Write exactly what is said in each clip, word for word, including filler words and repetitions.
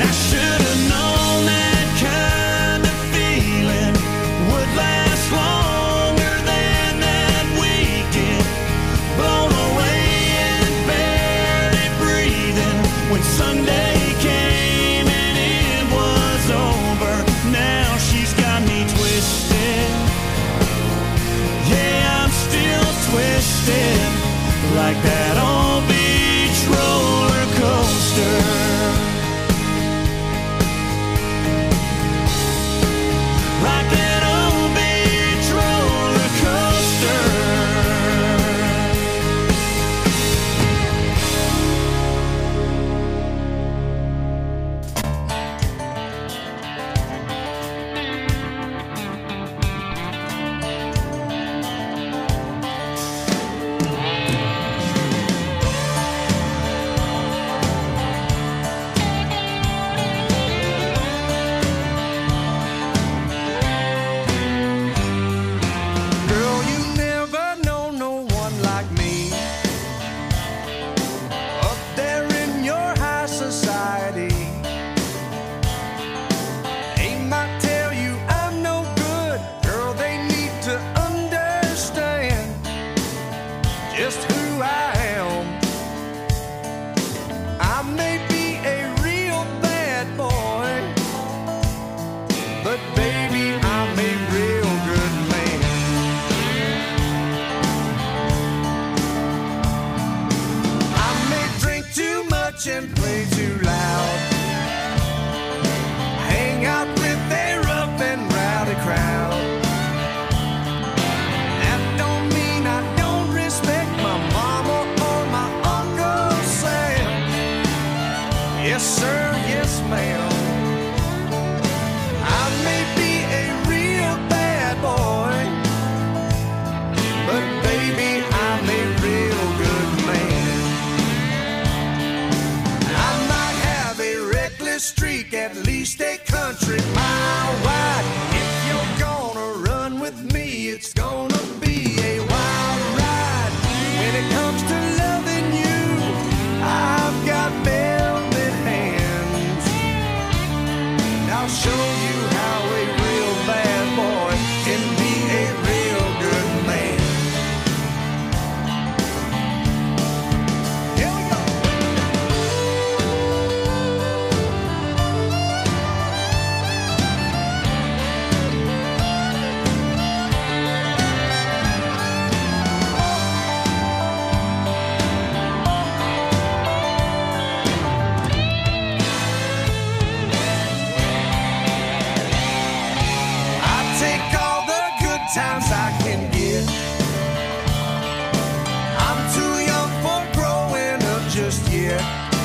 I should have known that kind of feeling would last longer than that weekend. Blown away and barely breathing when Sunday came and it was over. Now she's got me twisted. Yeah, I'm still twisted like that old beach roller coaster. Like that old beach roller coaster. Girl, you never know no one like me. Up there in your high society. They might tell you I'm no good. Girl, they need to understand just who I am. I may be a real bad boy, but baby, I'm a real good man. I may drink too much and play too loud, hang out with a rough and rowdy crowd. That don't mean I don't respect my mama or my Uncle Sam. Yes, sir, yes, ma'am. I may be a real bad boy, but baby, I'm a real good man. I might have a reckless streak, at least a country mile wide. If you're gonna run with me, it's gonna be a wild ride. When it comes to loving you, I've got velvet hands. And I'll show you how a real bad boy can be a real good man. Here we go. I take all the good times I can get. I'm too young for growing up just yet.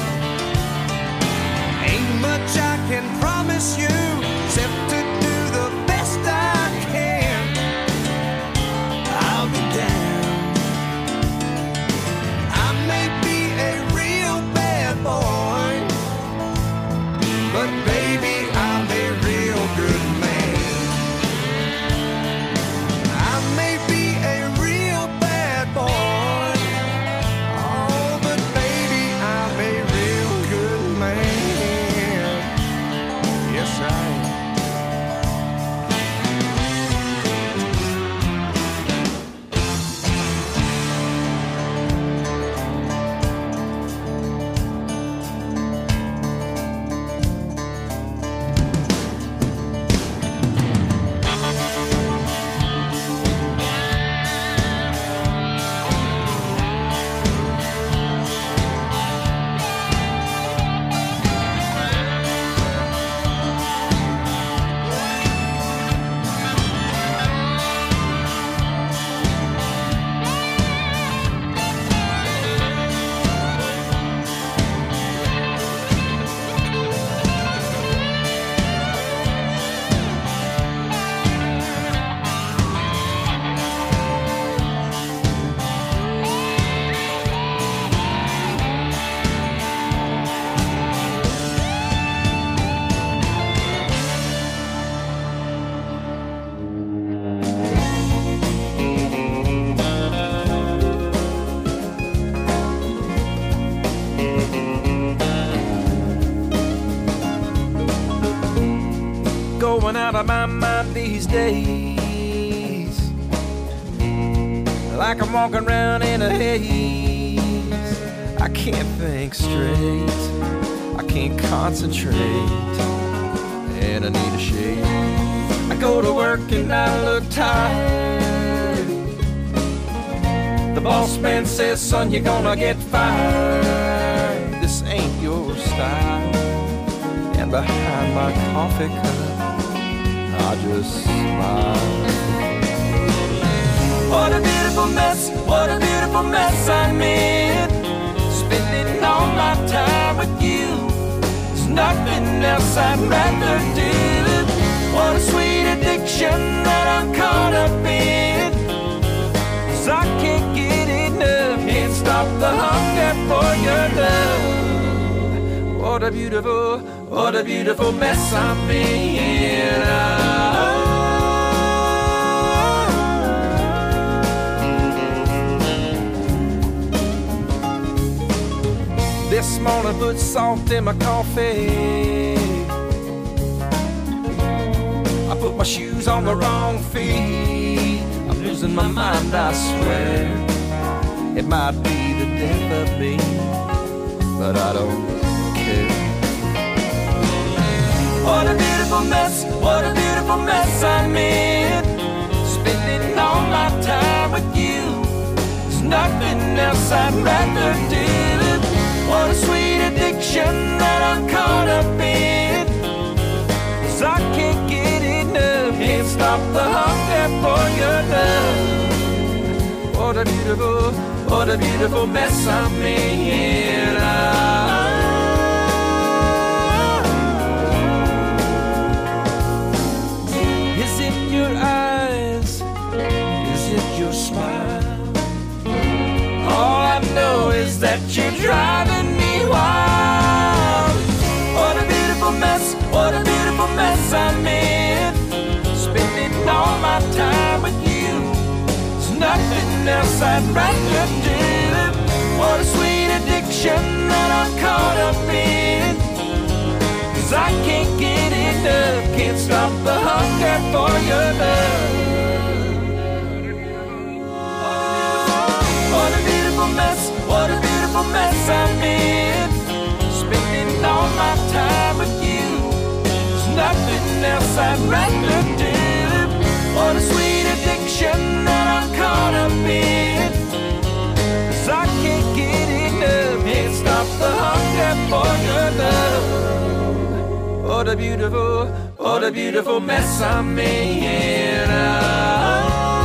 Ain't much I can promise you except to do the best I can. I'll be down. I may be a real bad boy, but baby, I'm a real good man. I may be a real bad boy, oh, but baby, I'm a real good man. Yes, I am. going out of my mind these days, like I'm walking around in a haze. I can't think straight, I can't concentrate, and I need a shave. I go to work and I look tired. The boss man says, son, you're gonna get fired. This ain't your style. And behind my coffee cup, I just smile. What a beautiful mess, what a beautiful mess I'm in. Spending all my time with you. There's nothing else I'd rather do. What a sweet addiction that I'm caught up in. 'Cause I can't get enough, can't stop the hunger for your love. What a beautiful, what a beautiful mess I'm in. Oh. This morning put salt in my coffee. I put my shoes on the wrong feet. I'm losing my mind, I swear. It might be the death of me, but I don't care. What a beautiful mess, what a beautiful mess I'm in. Spending all my time with you. There's nothing else I'd rather do. What a sweet addiction that I'm caught up in. 'Cause I can't get enough, can't stop the hunger for your love. What a beautiful, what a beautiful mess I'm in. Oh. Is it your eyes? Is it your smile? All I know is that you're driving me wild. What a beautiful mess, what a beautiful mess I'm in. Spending all my time with you. There's nothing else I'd rather do. What a sweet addiction that I'm caught up in. 'Cause I can't get enough, can't stop the hunger for your love. What a beautiful mess, what a beautiful mess I'm in. Spending all my time with you. There's nothing else I'd rather do. What a sweet addiction that I'm caught up in. 'Cause I can't get enough, can't stop the hunger for your love. What a beautiful, what a beautiful mess I'm in. Oh.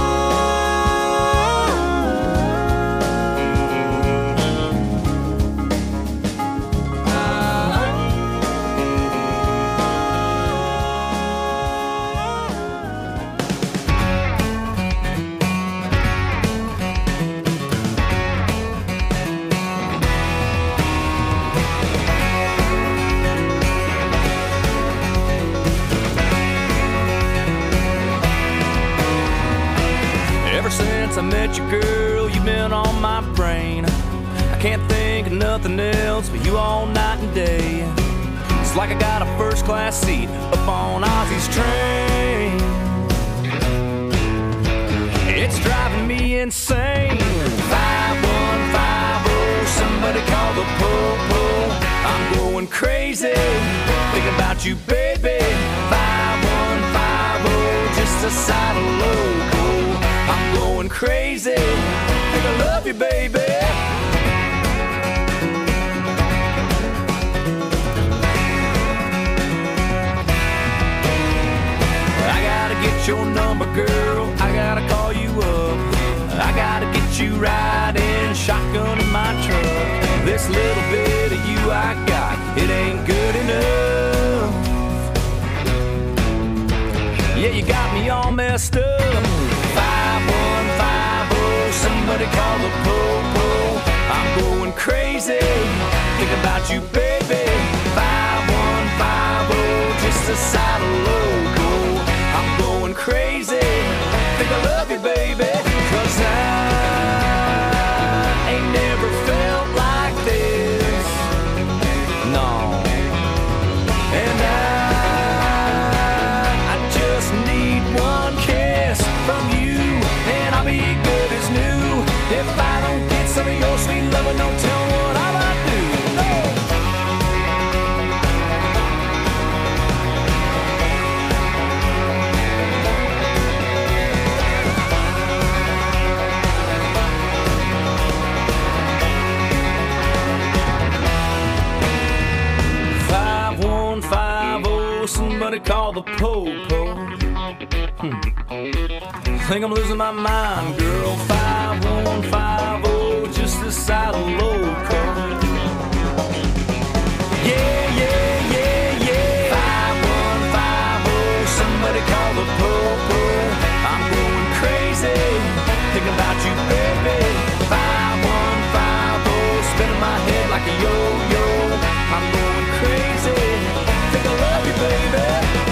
Since I met you, girl, you've been on my brain. I can't think of nothing else but you all night and day. It's like I got a first-class seat up on Ozzy's train. It's driving me insane. five one five oh, somebody call the po-po. I'm going crazy, thinking about you, baby. five one five oh, just a side of loco. I'm going crazy, think I love you, baby. I gotta get your number, girl, I gotta call you up. I gotta get you riding shotgun in my truck. This little bit of you I got, it ain't good enough. Yeah, you got me all messed up. five one five oh, somebody call the po-po. I'm going crazy, think about you, baby. five one five oh, just a side of loco. I'm going crazy, think I love you, baby. 'Cause I ain't never felt like this, no. And I, I po-po, somebody call the po-po. Hmm. Think I'm losing my mind, girl. Five one five oh, just this side of loco. Yeah, yeah, yeah, yeah. Five one five oh, somebody call the po-po. I'm going crazy, thinking about you, baby. Five one five oh, spinning my head like a yo-yo. I'm going crazy, think I love you, baby.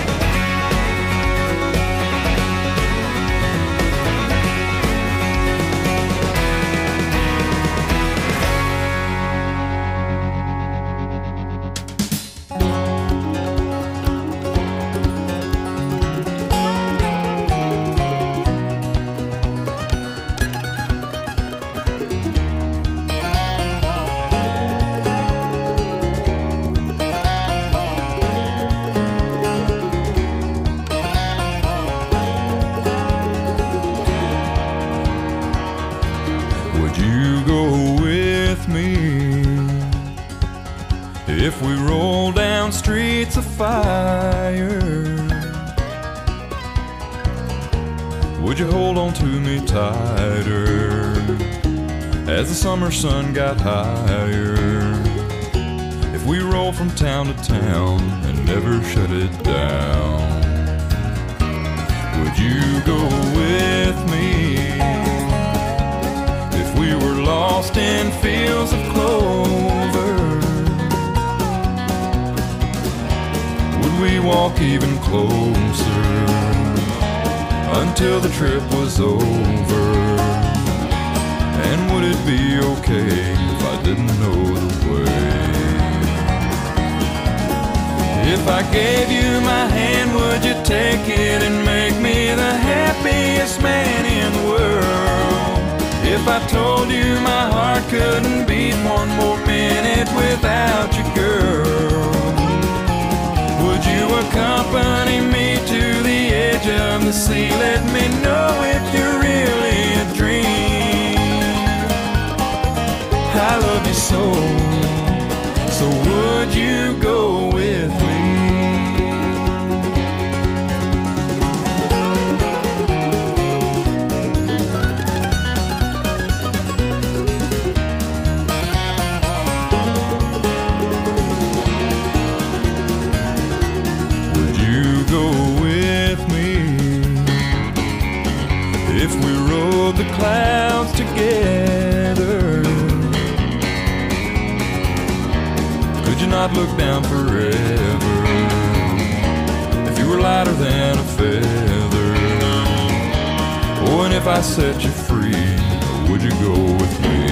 If we roll down streets of fire, would you hold on to me tighter as the summer sun got higher? If we roll from town to town and never shut it down, would you go with me? If we were lost in fields of clover, we walk even closer until the trip was over? And would it be okay if I didn't know the way? If I gave you my hand, would you take it and make me the happiest man in the world? If I told you my heart couldn't beat one more minute without you, girl, would you accompany me to the edge of the sea? Let me know if you're really a dream. I love you so, so would you go with me? If we rode the clouds together, could you not look down forever? If you were lighter than a feather, oh, and if I set you free, would you go with me?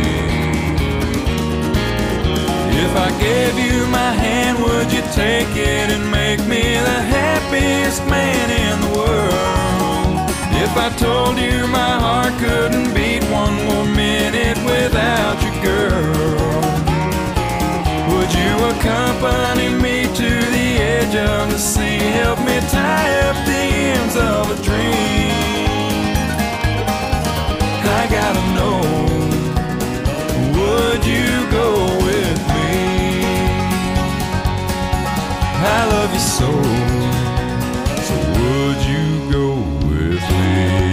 If I gave you my hand, would you take it and make me the happiest man in the world? If I told you my heart couldn't beat one more minute without you, girl, would you accompany me to the edge of the sea? Help me tie up the ends of a dream. I gotta know, would you go with me? I love you so, so would you go with me?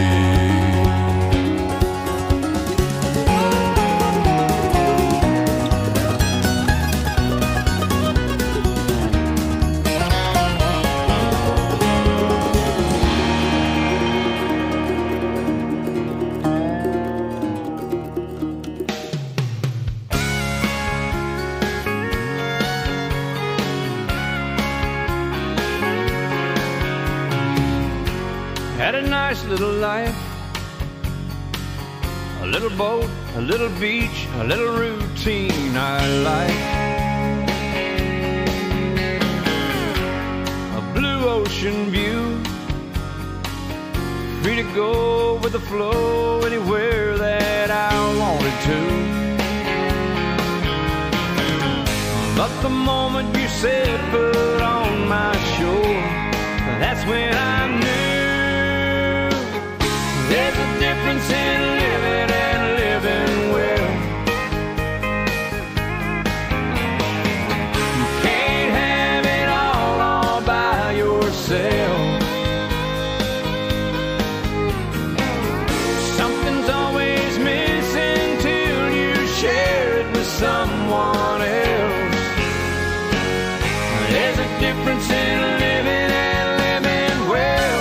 Had a nice little life, a little boat, a little beach, a little routine I like. A blue ocean view, free to go with the flow anywhere that I wanted to. But the moment you said foot on my shore, that's when I knew there's a difference in living and living well. You can't have it all all by difference in living and living well.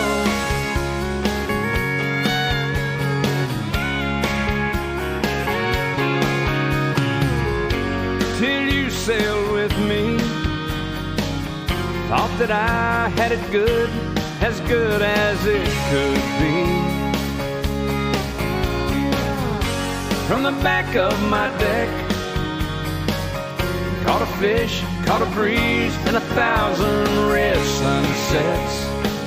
Till you sailed with me, thought that I had it good, as good as it could be. From the back of my deck, caught a fish, caught a breeze, and a thousand red sunsets.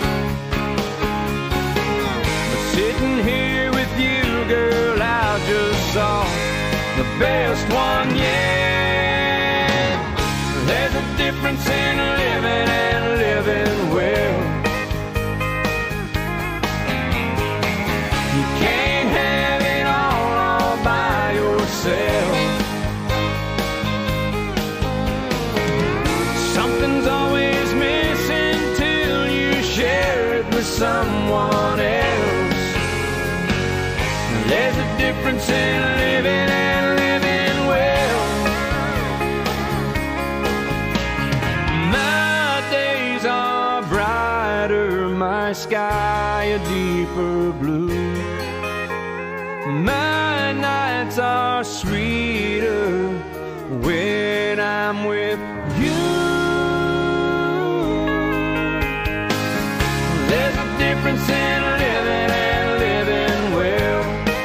But sitting here with you, girl, I just saw the best one yet. There's a difference in living and living well. You can't have it all, all by yourself. Something's always missing till you share it with someone else. There's a difference in living and living well. My days are brighter, my sky a deeper blue. My nights are sweeter when I'm with you. There's a difference in living and living well.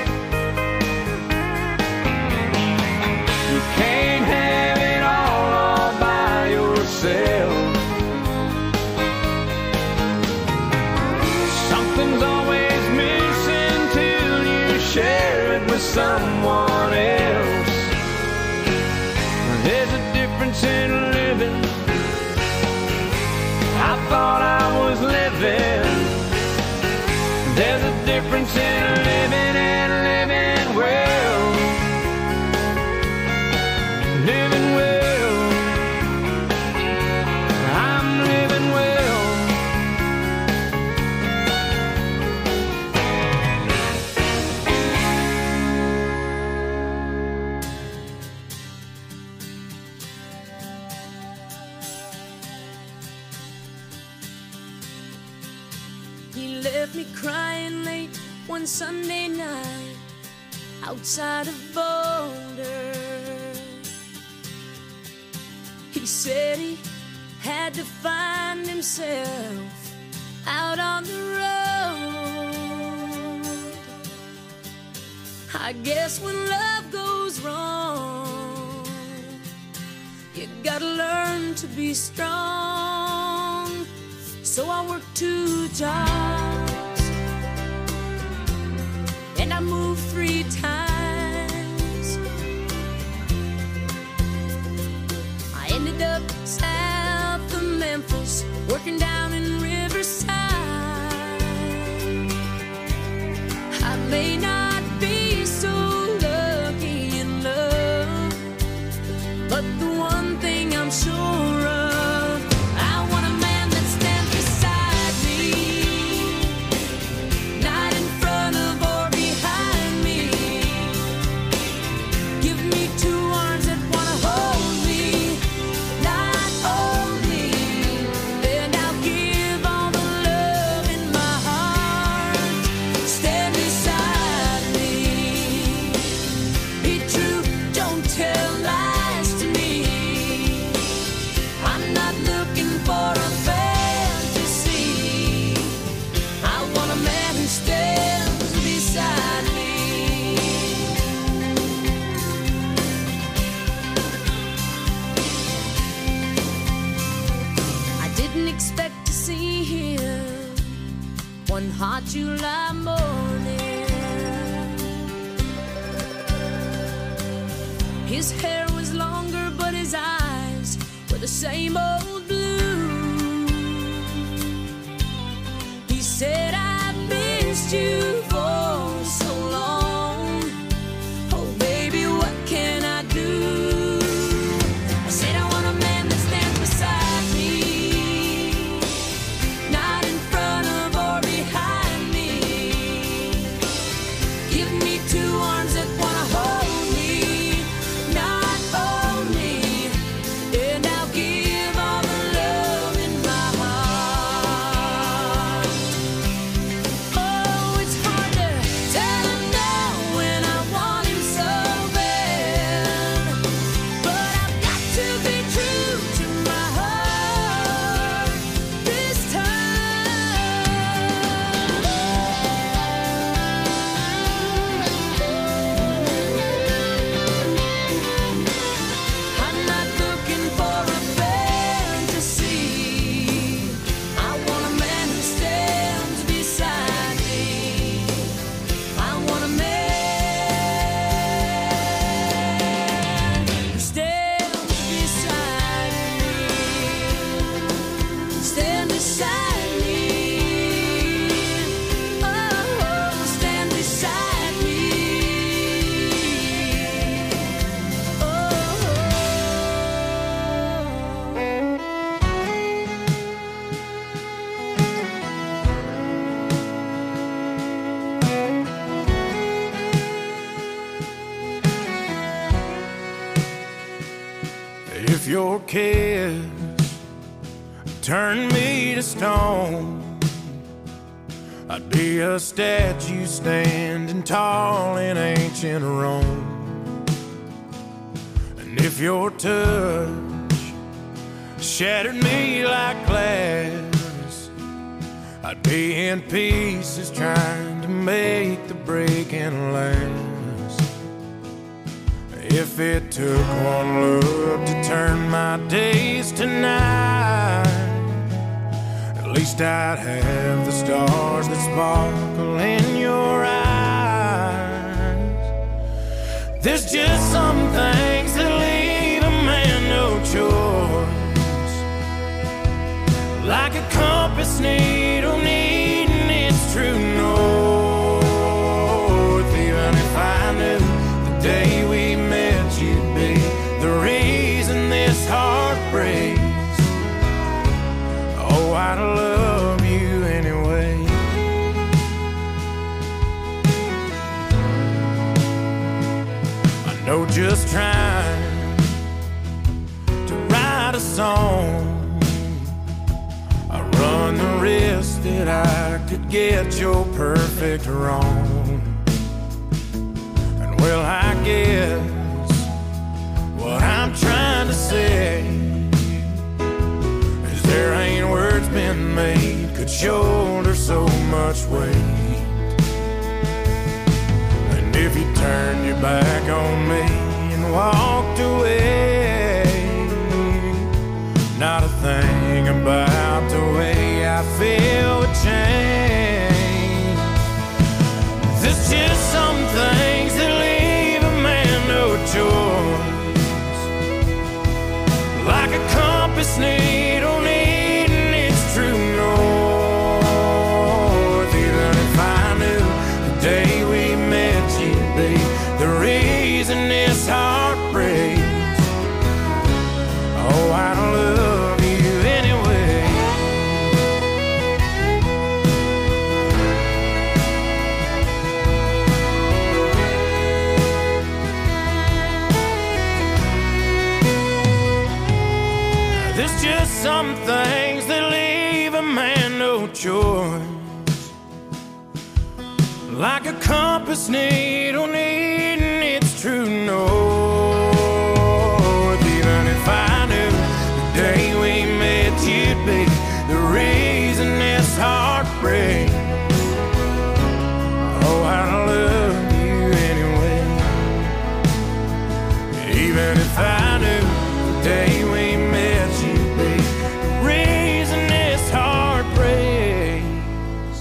You can't have it all, all by yourself. Something's always missing till you share it with someone else. There's a difference in living. I thought I was living. There's a difference in living and living well. Living well. I'm living well. He left me crying late one Sunday night outside of Boulder. He said he had to find himself out on the road. I guess when love goes wrong, you gotta learn to be strong. So I worked two jobs and I moved three times. I ended up south of Memphis, working down in Riverside. I may not be so lucky in love, but the one thing I'm sure of, I want a man that stands beside me, not in front of or behind me. Give me two arms that wanna hold me, not only, and I'll give all the love in my heart. Stand beside me. Be true, don't tell lies to me. I'm not looking for a fantasy. I want a man who stands beside me. I didn't expect to see him one hot July morning. His hair was longer, but his eyes were the same old blue. He said, I've missed you for so long. Oh, baby, what can I do? I said, I want a man that stands beside me, not in front of or behind me. Give me two arms that wanna hold me, not only, and I'll give all the love your kiss turned me to stone, I'd be a statue standing tall in ancient Rome. And if your touch shattered me like glass, I'd be in pieces trying to make the breaking last. If it took one look to turn my days to night, at least I'd have the stars that sparkle in your eyes. There's just some things that leave a man no choice, like a compass needle needing its true north. Even if I knew the day we met you'd be the reason this heart breaks, oh, I'd love you anyway. I know just trying to write a song, I run the risk that I could get your perfect wrong. And well, I guess what I'm trying to say is there ain't words been made could shoulder so much weight. And if you turned your back on me and walked away, not a thing about the way I feel would change. There's just some things that leave a man no choice, like a compass needle needing its true north. Even if I knew the day we met you'd be the reason this heart breaks, oh, I don't love you anyway. There's just some things that leave a man no choice, like a compass needle needing its true north. Even if I knew the day we met you'd be the reason this heart breaks, oh, I love you anyway. Even if I knew the day we met you'd be the reason this heart breaks,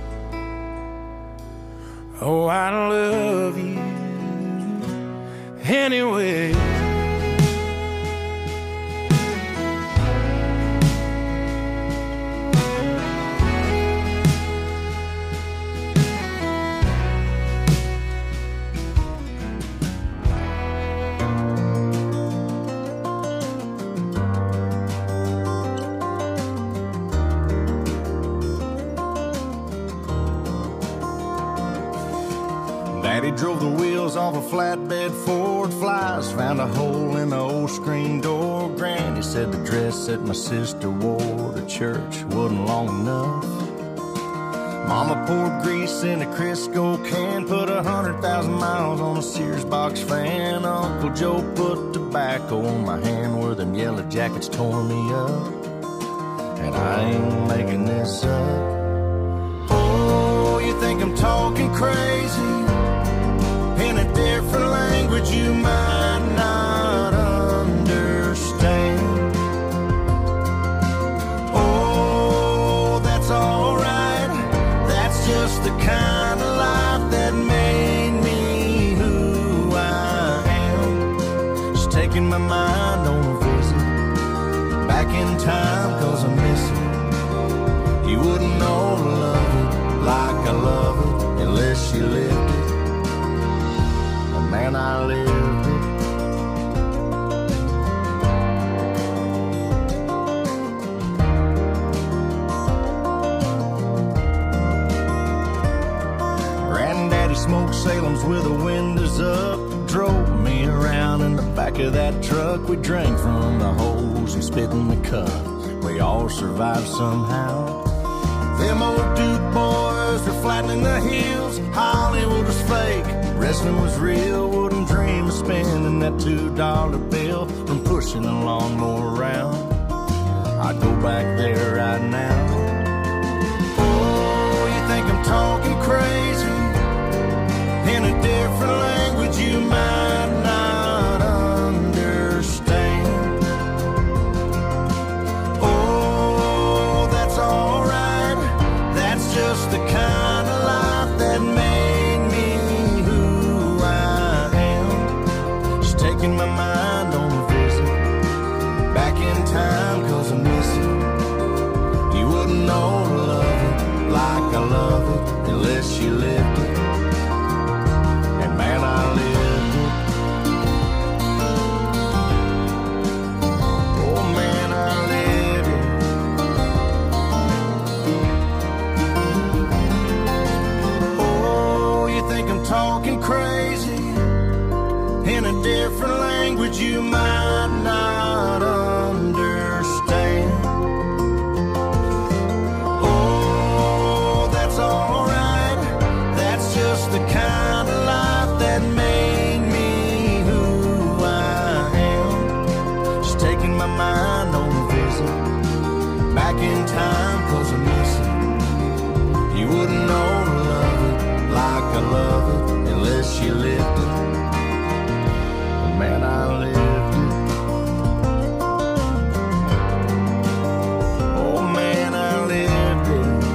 oh, I love you anyway. Daddy drove the wheels off a flatbed Ford Flies, found a hole in the old screen door. Granny said the dress that my sister wore to church wasn't long enough. Mama poured grease in a Crisco can, put a hundred thousand miles on a Sears box fan. Uncle Joe put tobacco on my hand where them yellow jackets tore me up. And I ain't making this up. Oh, you think I'm talking crazy? In a different language you might not understand. Oh, that's alright. That's just the kind of life that made me who I am. Just taking my mind on a visit back in time, cause I miss it. You wouldn't know to love it like I love it unless you lived it. Man, I lived it. Granddaddy smoked Salem's with the windows up, drove me around in the back back of that truck, we drank from the hose and spit in the cup. We all survived somehow. Them old Duke boys were flattening the hills. Hollywood was fake, wrestling was real. Wouldn't dream of spending that two dollar bill from pushing a lawnmower around. I'd go back there right now. Oh, you think I'm talking crazy? In a different language you might not understand. Oh, that's alright. That's just the kind of life that made me who I am. Just taking my mind on a visit back in time, cause I miss it. You wouldn't know to love it like I love it unless you lived it. And man, I lived it. Oh man, I lived it. Oh, you think I'm talking crazy? In a different language you might not understand. Oh, that's alright. That's just the kind of life that made me who I am. Just taking my mind on a visit back in time, cause I miss it. You wouldn't know to love it like I love it unless you lived it. Man, I lived it. Oh man, I lived it.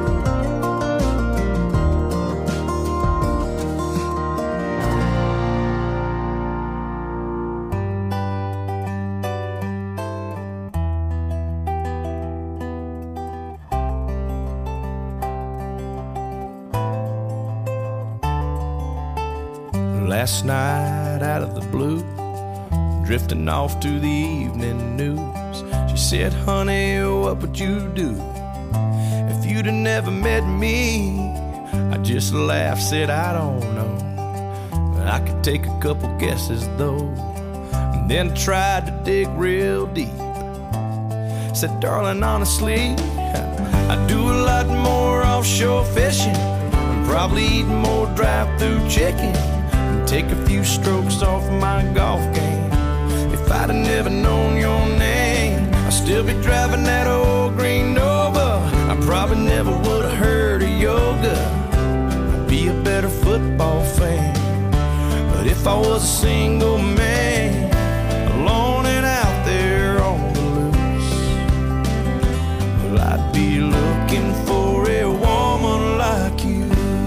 Last night out of the blue, drifting off to the evening news, she said, honey, what would you do if you'd have never met me? I just laughed, said, I don't know, I could take a couple guesses though. And then tried to dig real deep. Said, darling, honestly, I do a lot more offshore fishing, and probably eat more drive-through chicken, take a few strokes off my golf game. If I'd have never known your name, I'd still be driving that old green Nova. I probably never would have heard of yoga. I'd be a better football fan. But if I was a single man, alone and out there on the loose, well, I'd be looking for a woman like you.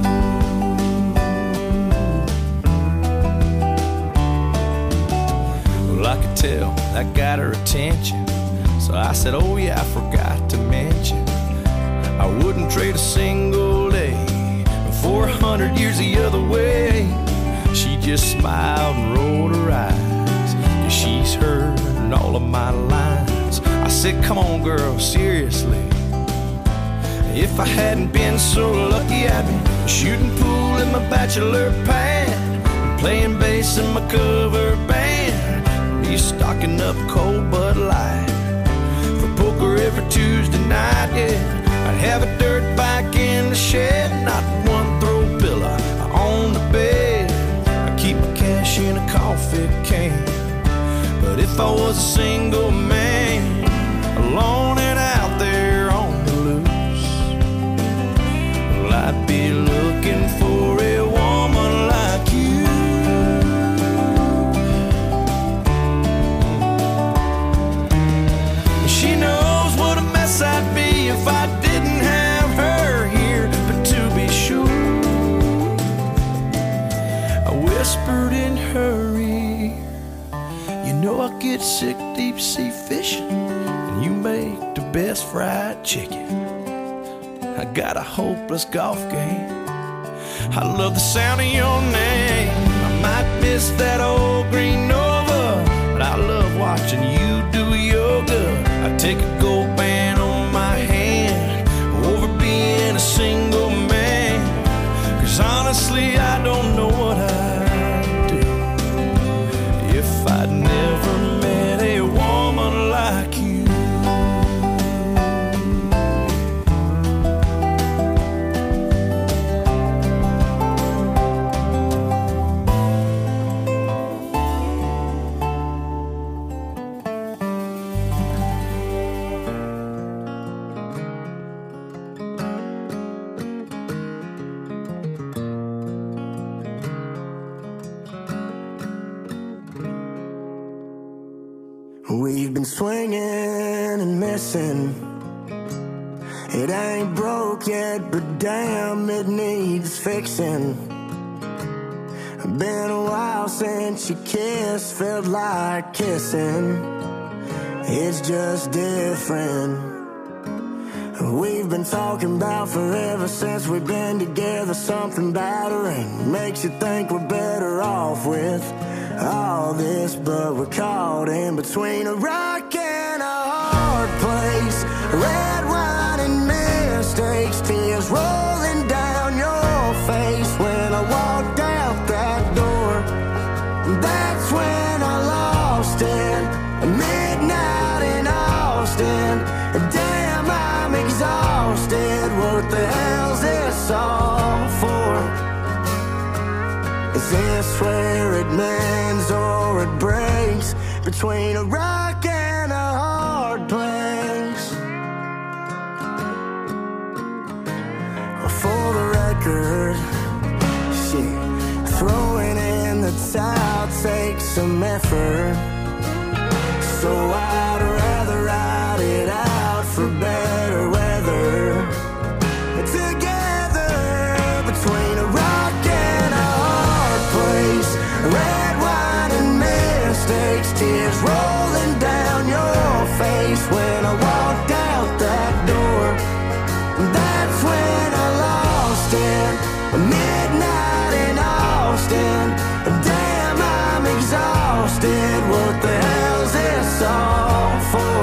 I could tell that got her attention, so I said, oh yeah, I forgot to mention, I wouldn't trade a single day for a hundred years the other way. She just smiled and rolled her eyes, 'cause she's heard all of my lines. I said, come on girl, seriously, if I hadn't been so lucky, I'd be shooting pool in my bachelor pad, and playing bass in my cover band, be stocking up cold Bud Light for poker every Tuesday night, yeah. I'd have a dirt bike in the shed, not one throw pillow on the bed. I keep my cash in a coffee can. But if I was a single man, alone and out there on the loose, well, I'd be looking for a woman like you. She knows what a mess I'd be if I didn't have her here. But to be sure, I whispered in her ear, you know I get sick deep sea fishing, and you make the best fried chicken. I got a hopeless golf game, I love the sound of your name. I might miss that old green Nova, but I love watching you do yoga. I take a gold band on my hand over being a single man, 'cause honestly I don't know what I'd do if I'd never been swinging and missing. It ain't broke yet, but damn, it needs fixing. Been a while since you kissed, felt like kissing. It's just different. We've been talking about forever since we've been together. Something battering makes you think we're better off with all this, but we're caught in between a rock and a hard place. Red wine and mistakes, tears rolling down your face. When I walked out that door, that's when I lost it. Midnight in Austin, damn, I'm exhausted. What the hell's this all for? Is this where it mends or it breaks? Between a rock and a hard place. For the record, shit, throwing in the towel takes some effort. So I'd rather ride it out for better weather. Together between a rock and a hard place. Red wine and mistakes, tears rolling down your face. When I walked out that door, that's when I lost it. Midnight in Austin, damn, I'm exhausted. What the hell's this all for?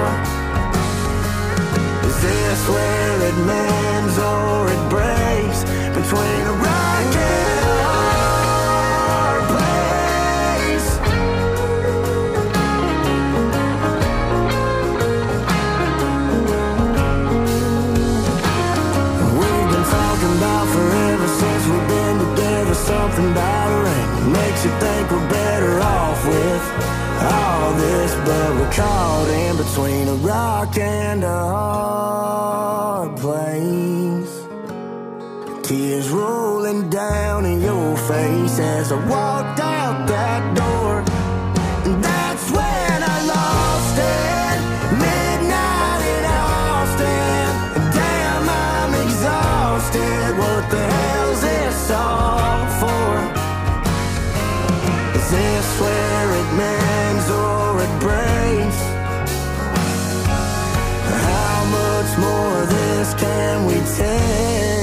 Is this where it mends or it breaks? Between a rock and a hard place. We've been talking about forever since we've been together. Something battering makes you think we're better off with all this, but we're caught in between a rock and a hard place. Tears rolling down in your face as I walked out that door. That's when I lost it. Midnight in Austin, damn, I'm exhausted. What the hell's this all for? Is this where it mends or it breaks? How much more of this can we take?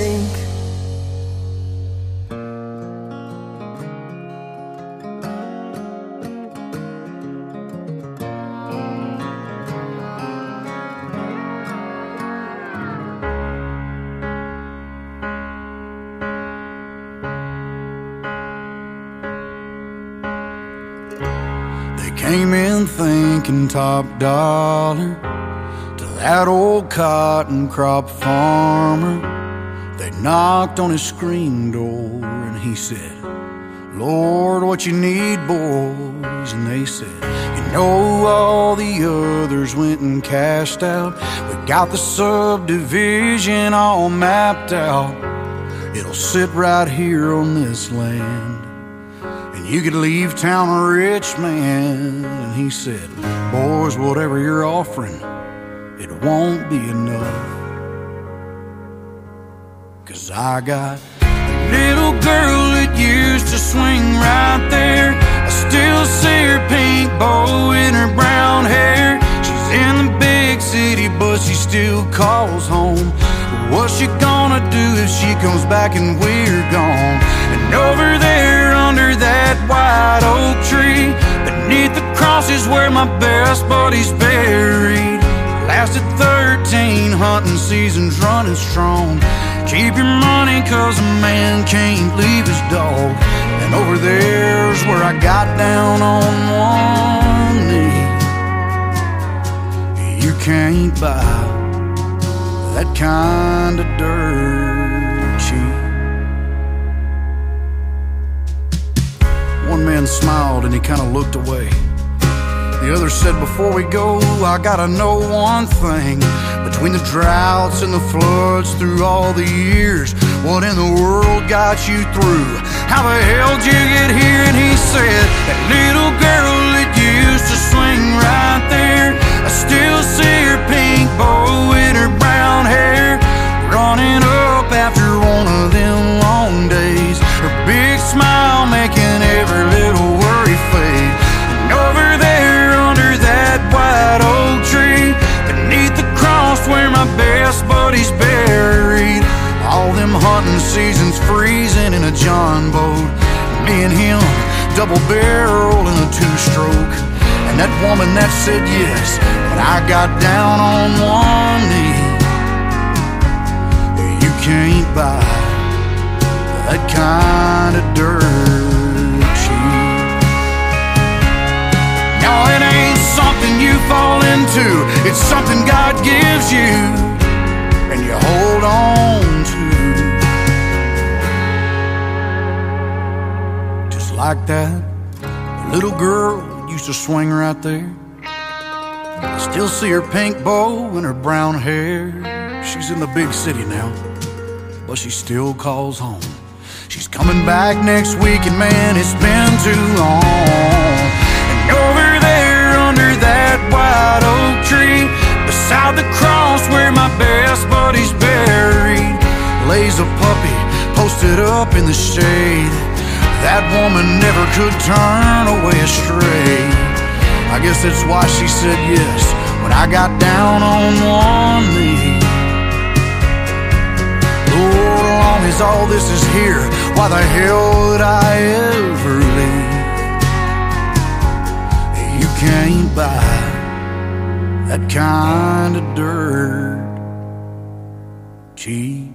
Came in thinking top dollar to that old cotton crop farmer. They knocked on his screen door and he said, Lord, what you need, boys? And they said, you know, all the others went and cashed out. We got the subdivision all mapped out. It'll sit right here on this land. You could leave town a rich man. And he said, boys, whatever you're offering, it won't be enough. Cause I got a little girl that used to swing right there. I still see her pink bow in her brown hair. She's in the big city, but she still calls home. What's she gonna do if she comes back and we're gone? And over there under that white oak tree, beneath the cross is where my best buddy's buried. Lasted thirteen hunting seasons running strong. Keep your money cause a man can't leave his dog. And over there's where I got down on one knee. You can't buy that kind of dirt cheap. One man smiled and he kind of looked away. The other said, before we go, I gotta know one thing. Between the droughts and the floods through all the years, what in the world got you through? How the hell did you get here? And he said, that little girl that used to swing right there, I still see her pink bow in her brown hair, running up after one of them long days. Her big smile making every little worry fade. And over there under that white oak tree, beneath the cross where my best buddy's buried, all them hunting seasons freezing in a John boat, me and him double barrel in a two-stroke. And that woman that said yes when I got down on one knee, you can't buy that kind of dirt cheap. No, it ain't something you fall into, it's something God gives you and you hold on to. Just like that little girl used to swing right there. I still see her pink bow and her brown hair. She's in the big city now, but she still calls home. She's coming back next week, and man, it's been too long. And over there under that white oak tree, beside the cross where my best buddy's buried, lays a puppy posted up in the shade. That woman never could turn away astray. I guess that's why she said yes when I got down on one knee. Lord, as long as all this is here, why the hell would I ever leave? You can't buy that kind of dirt cheap.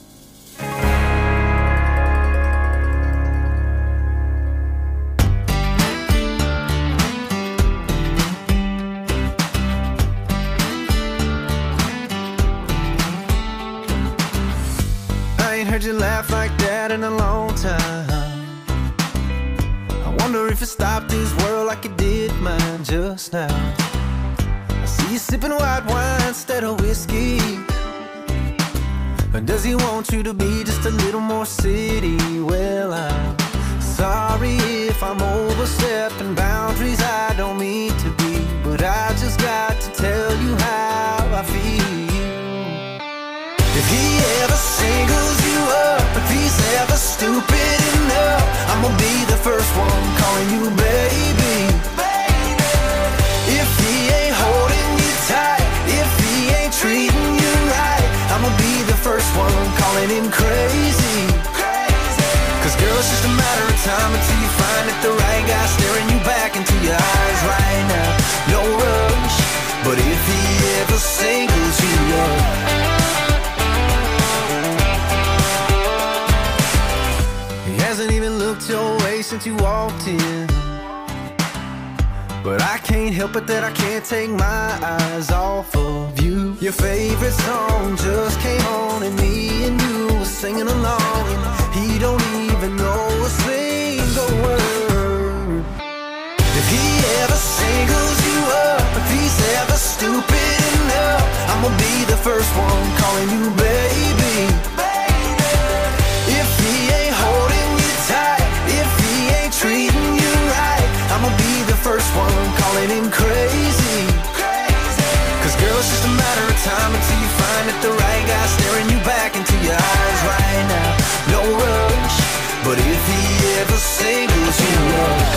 Heard you laugh like that in a long time. I wonder if it stopped this world like it did mine just now. I see you sipping white wine instead of whiskey. Or does he want you to be just a little more city? Well, I'm sorry if I'm overstepping boundaries I don't mean to be, but I just got to tell you how I feel. If he ever singles you up, if he's ever stupid enough, I'ma be the first one calling you baby. Baby. If he ain't holding you tight, if he ain't treating you right, I'ma be the first one calling him crazy. Crazy. Cause girl, it's just a matter of time until you find that the right guy staring you back into your eyes right now. No rush, but if he ever singles you up, hasn't even looked your way since you walked in, but I can't help it that I can't take my eyes off of you. Your favorite song just came on and me and you were singing along, and he don't even know a single word. If he ever singles you up, if he's ever stupid enough, I'ma be the first one calling you baby. If he ain't holding tight, if he ain't treating you right, I'ma be the first one calling him crazy. Crazy. Cause girl, it's just a matter of time until you find that the right guy staring you back into your eyes right now. No rush, but if he ever singles you up,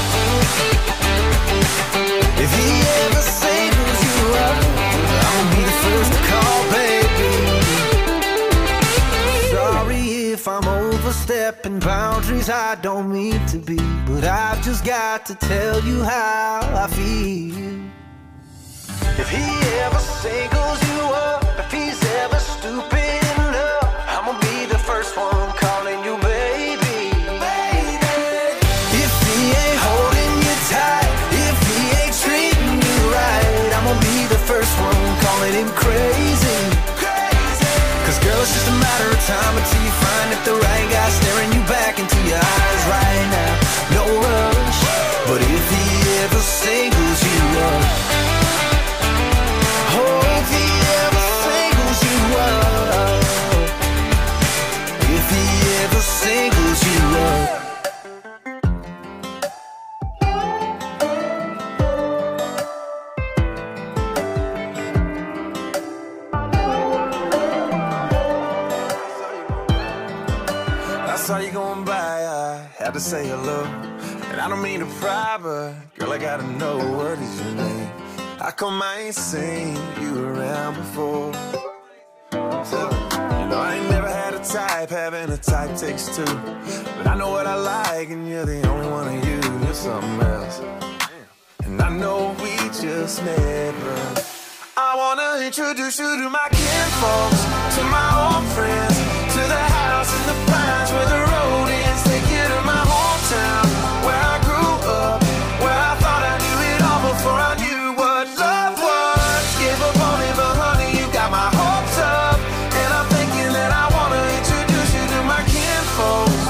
if he ever singles you up, I'ma be the first to call, baby. Sorry if I'm overstepping boundaries I don't mean to be, but I've just got to tell you how I feel. If he ever singles you up, if he's ever stupid enough, I'ma be the first one calling you baby. Baby. If he ain't holding you tight, if he ain't treating you right, I'ma be the first one calling him crazy. Cause girl, it's just a matter of time until you find that the right guy staring you back into your eyes right now. No rush, but if he ever singles you up, oh, if he ever singles you up, if he ever singles you up. saw you going by, I had to say hello. And I don't mean to pry, but girl, I gotta know, what is your name? How come I ain't seen you around before? So, you know, I ain't never had a type, having a type takes two. But I know what I like, and you're the only one of you. You're something else. And I know we just met, but I wanna introduce you to my kinfolks, to my old friends, to the house in the pines where the road ends. Take you to my hometown, where I grew up, where I thought I knew it all before I knew what love was. Gave up on me, but honey, you got my hopes up. And I'm thinking that I wanna introduce you to my kinfolks.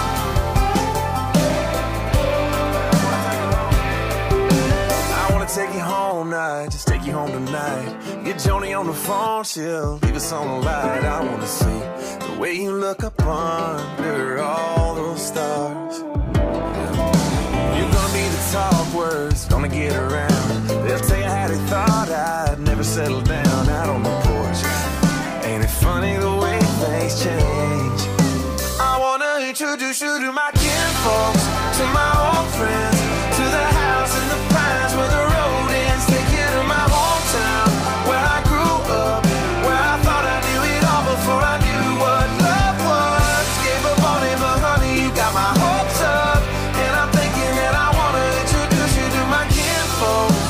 I wanna take you home night, just take you home tonight. Get Joni on the phone, she'll leave us on the light. I wanna see the way you look up under all those stars. You're gonna be the talk words, gonna get around. They'll tell you how they thought I'd never settle down out on the porch. Ain't it funny the way things change? I wanna introduce you to my kinfolks, to my old friends, to the house in the pines where the road ends. Take you to my hometown, where I grew up, where I thought I knew it all before I knew what love was. Gave up on it, but honey, you got my hopes up. And I'm thinking that I wanna introduce you to my kinfolks.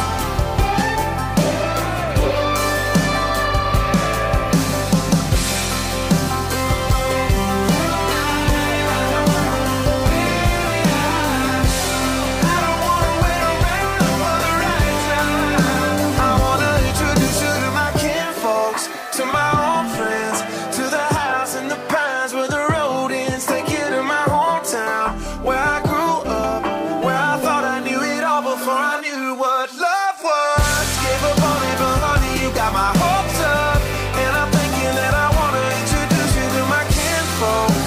I don't wanna wait around for the right time. I wanna introduce you to my kinfolks, to my old friends, to the house in the pines where the road ends. Take you to my hometown, where I grew up, where I thought I knew it all before I knew what love was. Gave up on it, but honey, you got my hopes up. And I'm thinking that I wanna introduce you to my kinfolks.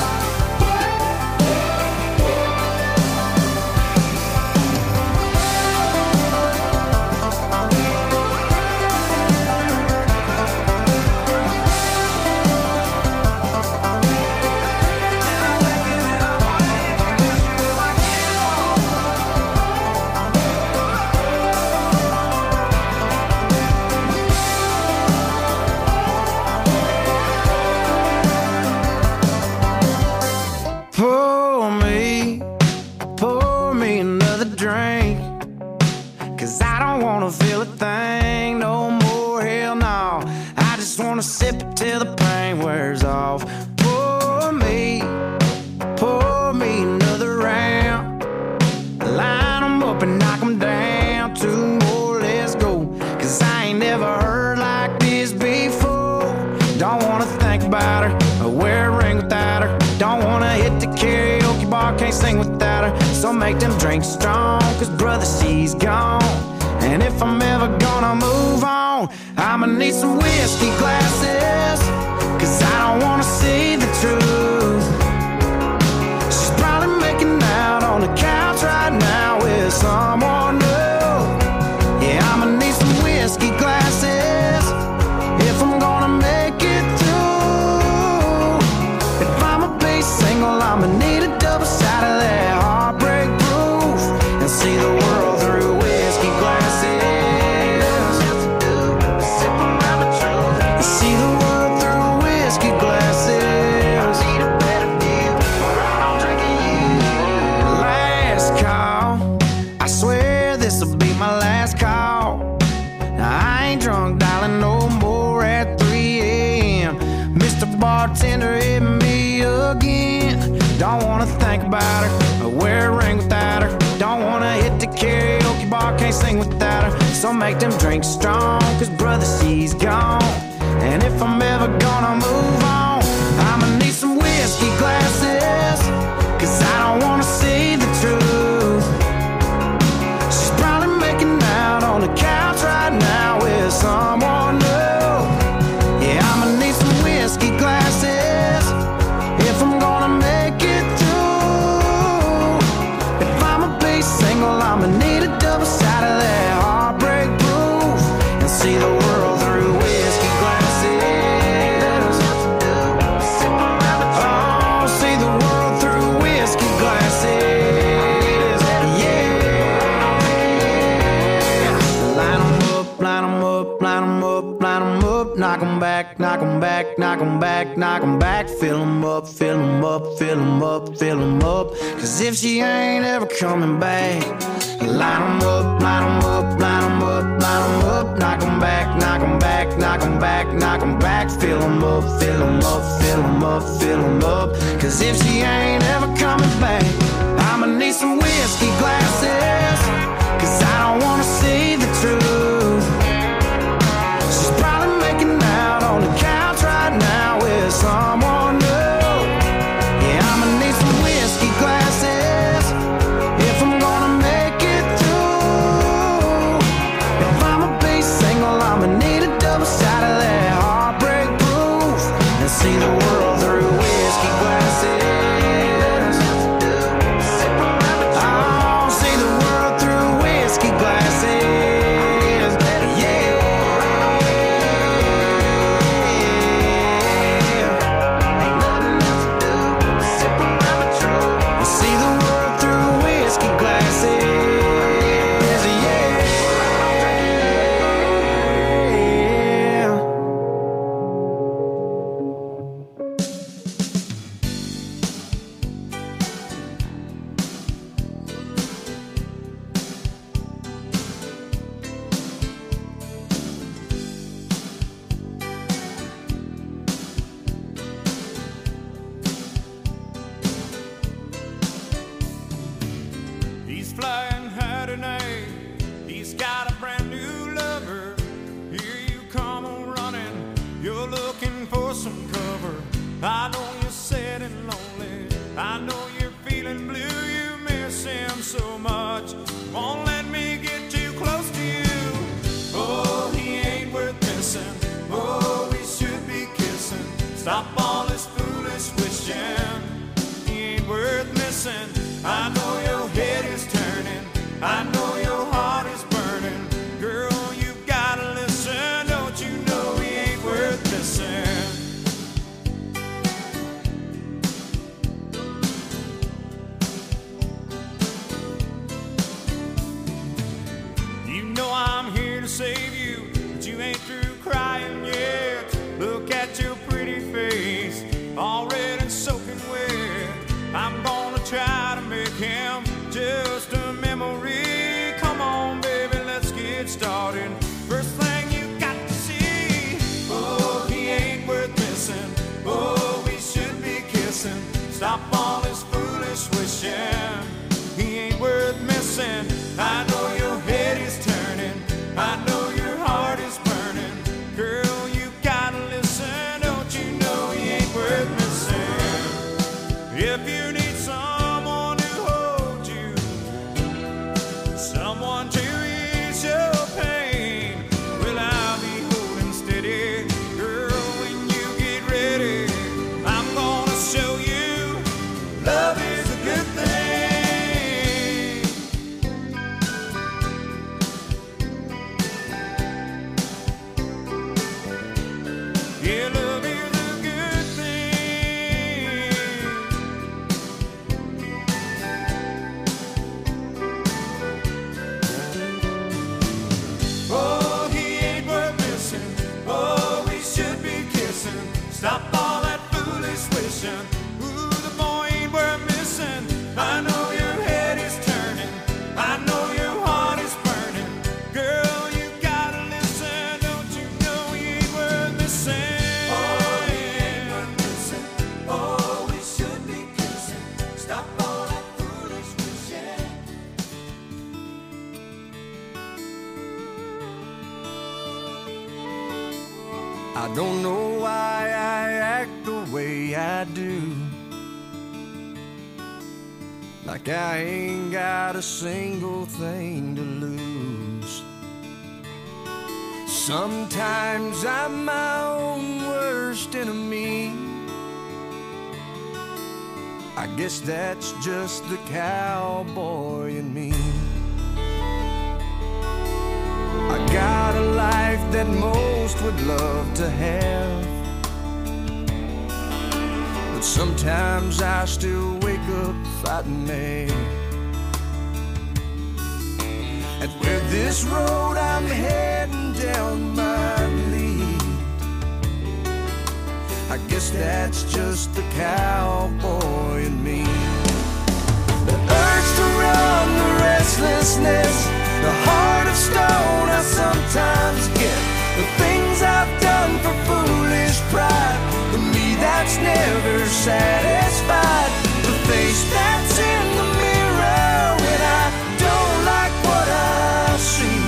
Pour me, pour me another drink. Cause I don't wanna feel a thing no more, hell no. I just wanna sip it till the pain wears off. Pour me, pour me another round. Line 'em up and knock 'em down. Two more, let's go. Cause I ain't never heard like this before. Don't wanna think about her or wear a ring without her. Don't wanna hit the karaoke bar, can't sing without her. So make them drinks strong, cause brother, she's gone. And if I'm ever gonna move on, I'ma need some whiskey glasses. Cause I don't wanna see the truth. She's probably making out on the couch right now with someone new. Yeah, I'ma need some whiskey glasses if I'm gonna make it through. If I'ma be single, I'ma need a double shot of that heartbreak proof and see the world through whiskey glasses. And see the world through whiskey glasses. I need a better view, or I'm drinking you. Last call, I swear this'll be my last call. Now I ain't drunk, darling, no more at three a.m. Mister Bartender, hit me again. Don't wanna think about her or wear a ring without her. Don't wanna hit the karaoke bar, can't sing without her. So make them drinks strong, cause brother, she's gone. And if I'm ever gonna move on, I'ma need some whiskey glasses. Cause I don't wanna see the truth. She's probably making out on the couch right now with someone new. Yeah, I'ma need some whiskey glasses if I'm gonna make it through. If I'ma be single, I'ma need a double shot of that heartbreak proof and see the world through whiskey glasses. back, knock 'em back, fill 'em up, fill 'em up, fill 'em up, fill 'em up. Cause if she ain't ever coming back, line 'em up, line 'em up, line 'em up, line 'em up, knock 'em back, knock 'em back, knock 'em back, knock 'em back, fill 'em up, fill 'em up, fill 'em up, fill 'em up. Cause if she ain't ever coming back, I'ma need some whiskey glasses, cause I don't wanna see the truth. She's probably making out on the couch right now with someone new. Yeah, I'ma need some whiskey glasses if I'm gonna make it through. If I'ma be single, I'ma need a double shot of that heartbreak proof and see the world through whiskey glasses. Oh, see the world through whiskey glasses. He's flying high tonight. He's got a brand new lover. Here you come on running. You're looking for some cover. I know you're sad and lonely. I know you're feeling blue. You miss him so much. Won't let me get too close to you. Oh, he ain't worth missing. Oh, we should be kissing. Stop all this foolish wishing. He ain't worth missing. I know your head is turning. I know your heart is burning. Girl, you gotta listen. Don't you know he ain't worth missing? You know I'm here to save you, but you ain't through crying yet. Look at your pretty face, all red and soaking wet. I'm gonna try to make him just a memory. Come on, baby, let's get started. First thing you got to see, oh, he ain't worth missing. Oh, we should be kissing. Stop all this foolish wishing. He ain't worth missing. I know your head is turning. I know your heart is burning. Girl, you gotta listen. Don't you know he ain't worth missing? If you need someone to hold you, someone to ease your pain, well, I'll be holding steady. Girl, when you get ready, I'm gonna show you love is a good thing. Yeah, love is a good thing. Oh, he ain't worth missing. Oh, we should be kissing. Stop all that foolish wishing. Ooh, the boy ain't worth missing. I know your head is turning. I know your heart is burning. Girl, you gotta listen. Don't you know he ain't worth missing? Oh, he ain't worth missing. Oh, we should be kissing. Stop all that foolish wishing. I don't know why I act the way I do, like I ain't got a single thing to lose. Sometimes I'm my own worst enemy. I guess that's just the cowboy in me. I got a life that most would love to have, but sometimes I still wake up fighting mad. And where this road I'm heading down might lead, I guess that's just the cowboy in me. The urge to run, the restlessness, the heart of stone I sometimes get. The things I've done for foolish pride, the me that's never satisfied. The face that's in the mirror when I don't like what I see.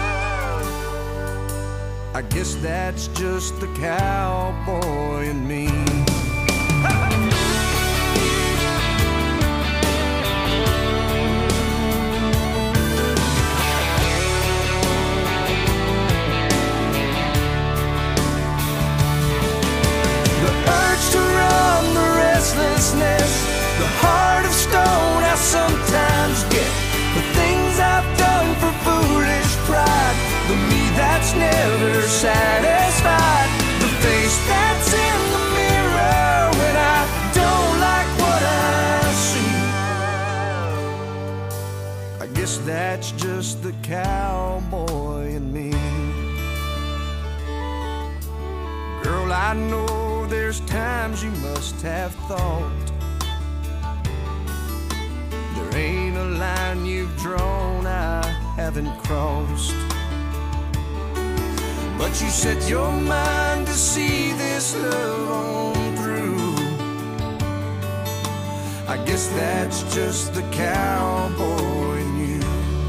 I guess that's just the cowboy in me. The heart of stone I sometimes get. The things I've done for foolish pride, the me that's never satisfied. The face that's in the mirror when I don't like what I see. I guess that's just the cowboy in me. Girl, I know there's times you must have thought there ain't a line you've drawn I haven't crossed. But you set your mind to see this love on through. I guess that's just the cowboy in you.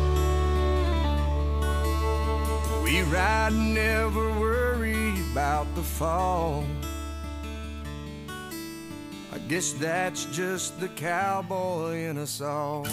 We ride, never worry about the fall. I guess that's just the cowboy in us all.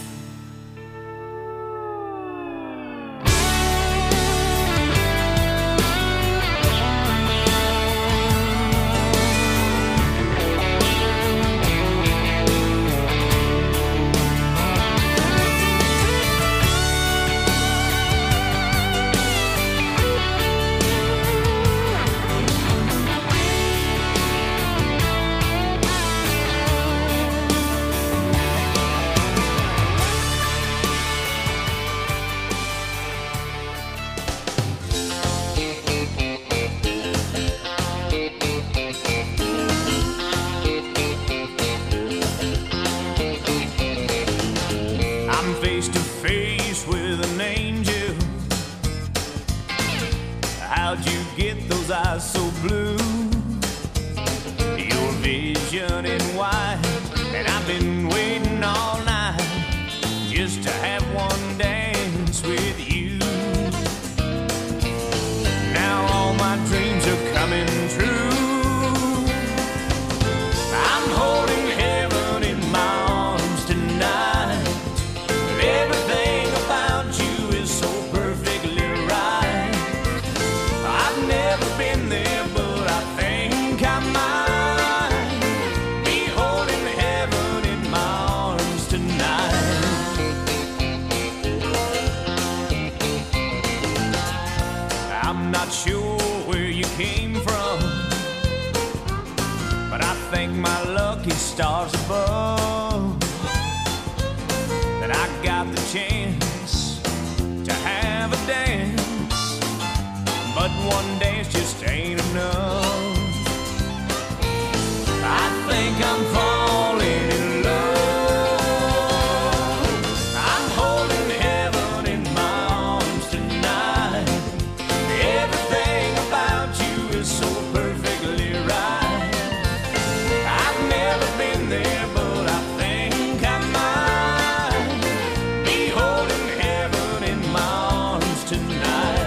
So blue, your vision in white, and I've been waiting all night just to have one dance with you. Now all my dreams are coming true. I'm holding heaven in my arms tonight. Everything about you is so perfectly right. I've never been there, but I think I might be holding heaven in my arms tonight. I'm not sure where you came from, but I thank my lucky stars above that I got the chance to have a dance. But one dance just ain't enough. I think I'm falling in love. I'm holding heaven in my arms tonight. Everything about you is so perfectly right. I've never been there, but I think I might be holding heaven in my arms tonight.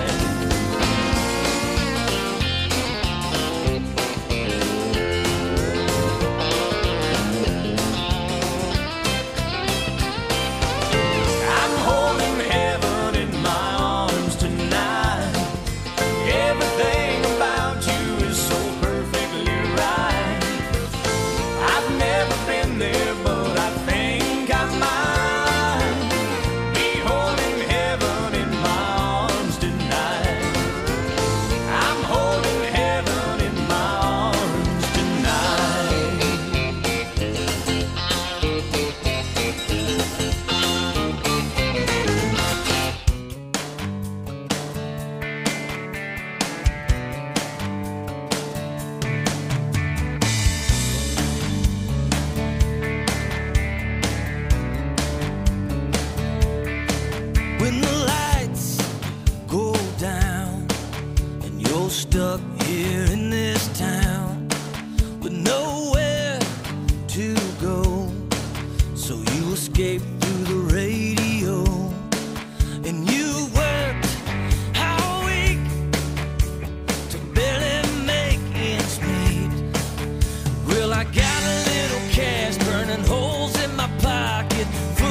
escape through the radio. And you worked all week to barely make ends meet. Well, I got a little cash burning holes in my pocket.